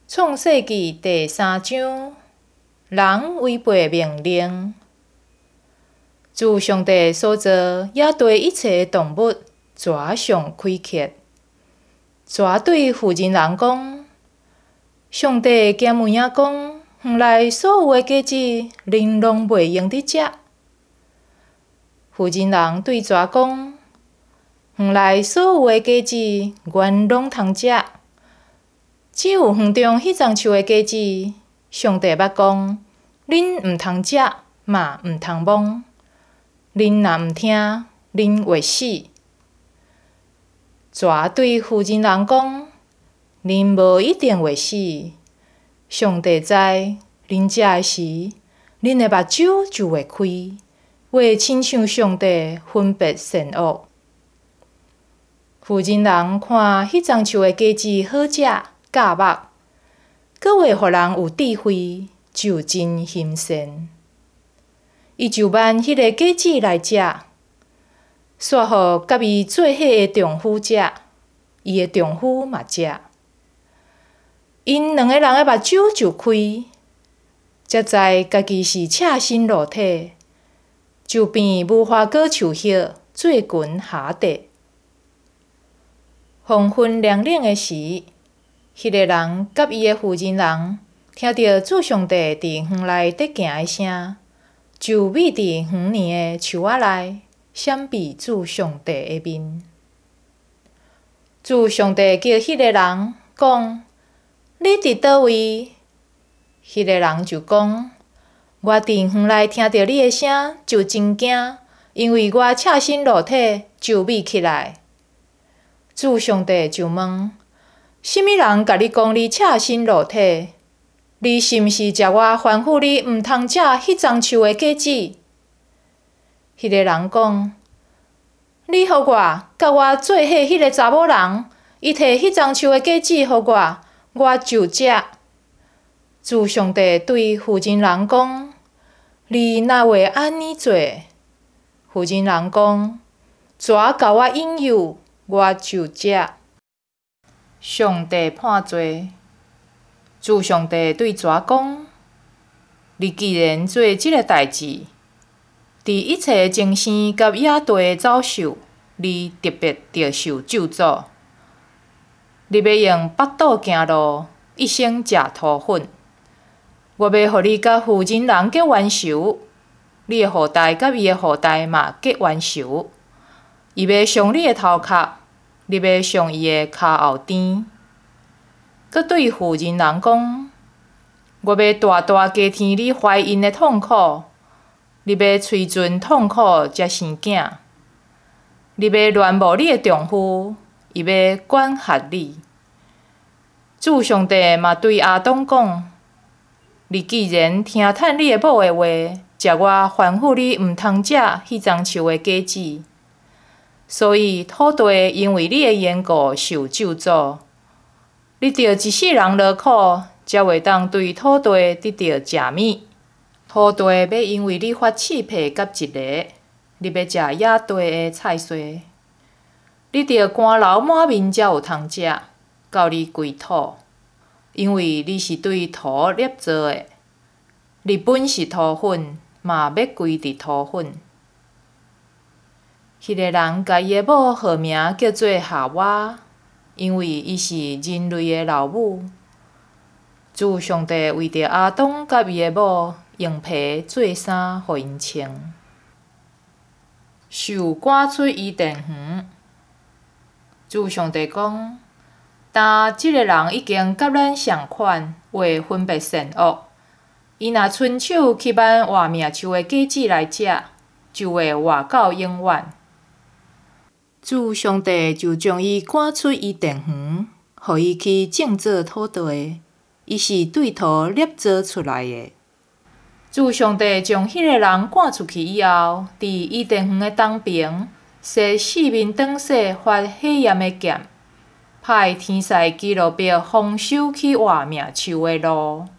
创世纪第3章，人违背命令。自上帝所造野地一切动物，蛇上开克。蛇对妇人讲：上帝兼有影讲，园内所有的果子，恁拢袂用得食。妇人对蛇讲：园内所有的果子，阮拢通食，只有园中迄丛树的果子，上帝捌讲，恁毋通食，嘛毋通摸。恁若毋听，恁会死。蛇对妇人讲：恁无一定会死。上帝知，恁食的时，恁的目睭就会开，会亲像上帝分别善恶。妇人看迄丛树的果子好食、教目，阁会互人有智慧，就真欣善。伊就挽迄个果子来食，煞互甲伊做伙的丈夫食，伊的丈夫嘛食。因两个人的目睭就开，才知家己是赤身裸体，就变无花果树叶，做群下地。黄昏凉冷的时，迄个人甲伊的妇人听到主上帝伫园内趯行的声，就匿伫园林的树仔内，闪避主上帝的面。主上帝叫迄个人讲：你伫倒位？迄个人就讲：我伫园内听到你的声，就真惊，因为我赤身裸体，就匿起来。主上帝就问：什么人甲你讲你赤身裸体？你是毋是食我吩咐你毋通食迄丛树的果子？迄个人讲：你予我，甲我做伙迄个查某人，伊摕迄丛树的果子予我，我就食。主上帝对妇人讲：你哪会安尼做？妇人讲：蛇甲我引诱，我就食。上帝判罪。主上帝对蛇讲：你既然做即个代志，伫一切精生甲野地的走兽，你特别着受咒诅。你要用腹肚行路，一生食土粉。我要互你甲妇人结冤仇，你的后代甲伊的后代嘛结冤仇。伊要伤你的头壳，你要伤伊的骹后蹬。阁对妇人讲：我要大大加添你怀孕的痛苦，你要催尽痛苦才生囝。你要恋慕你的丈夫，伊要管辖你。主上帝嘛对亚当讲：你既然听趁你的某的话，食我吩咐你毋通食迄丛树的果子，所以土地因为你的缘故受咒诅。你着一世人劳苦，才会当对土地得到食物。土地要因为你发刺皮甲一个，你要食野地的菜荽。你着汗流满面才有通食，到你归土，因为你是对土捏造的。你本是土粉，嘛要归伫土粉。迄个人甲伊的某号名叫做夏娃，因为伊是人类的老母。主上帝为着亚当甲伊的某用皮做衫，互因穿。受赶出伊甸园。主上帝讲：但即个人已经甲咱相款，会分别善恶。伊若伸手去挽活命树的果子来食，就会活到永远。主上帝就将伊赶出伊甸园，互伊去种植土地。伊是对土捏造出来的。主上帝将迄个人赶出去以后，伫伊甸园的东边，设四面挡势发火焰的剑，派天使基路伯丰收去活命树的路。